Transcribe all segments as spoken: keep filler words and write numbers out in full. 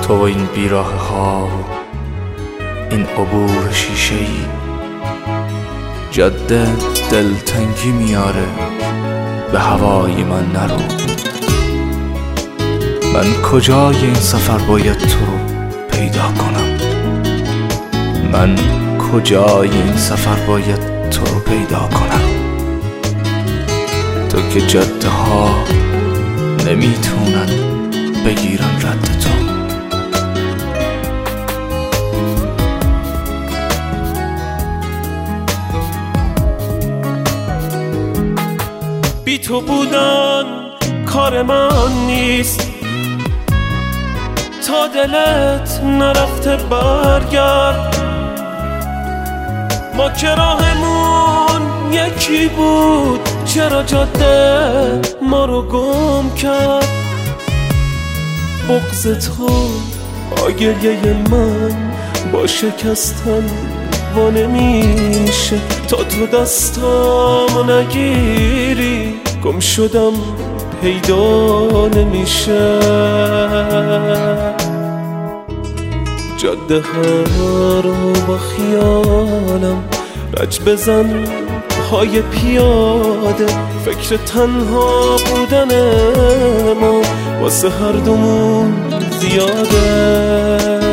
تو و این بیراه ها و این عبور شیشه‌ای جاده دلتنگی میاره، به هوای من نرو. من کجای این سفر باید تو رو پیدا کنم؟ من کجای این سفر باید تو رو پیدا کنم؟ تو که جاده ها نمیتونن بگیرن رد تو. بی تو بودن کار من نیست، تا دلت نرفته برگرد. ما که راهمون یکی بود، چرا جاده ما رو گم کرد؟ بغض تو با گریه من با شکستن و نمیشه. تا تو دستامو نگیری گم شدم پیدا نمیشه. جاده ها رو با خیالم رج بزن پای پیاده. فکر تنها بودن ما واسه هر دومون زیاده.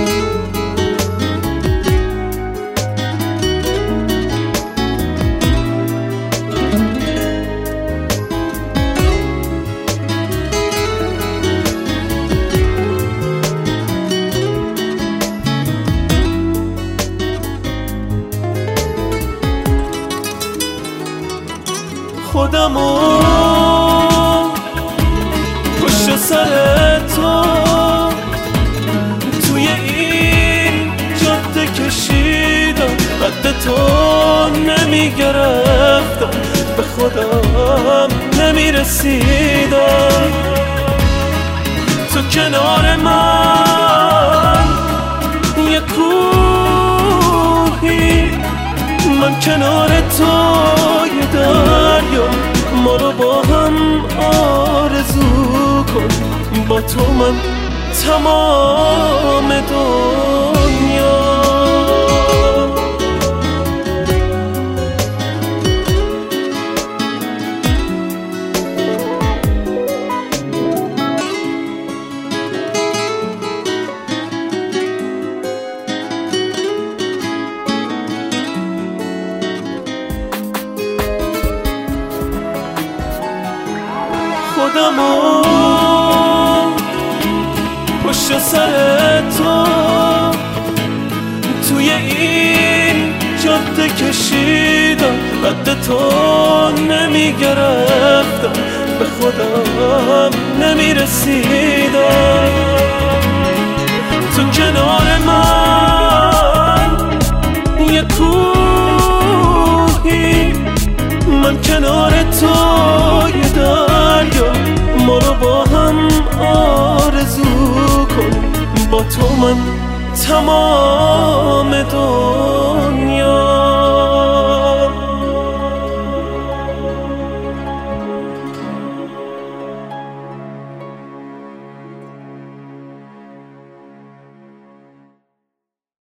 خودمو پشت سر تو توی این جاده کشیدم، قد تو نمیگرفتم، به خودم نمیرسیدم. تو کنار من یه کوهی، من کنار تو یه دریا. ما رو با هم آرزو کن، با تو من تمام دنیا. خودمو پشت سر تو توی این جاده کشیدم، قد تو نمیگرفتم، به خودم نمیرسیدم. تو کنار من یه کوهی، من کنار تو یه دریا. ما رو با هم آرزو کن، با تو من تمام دنیا.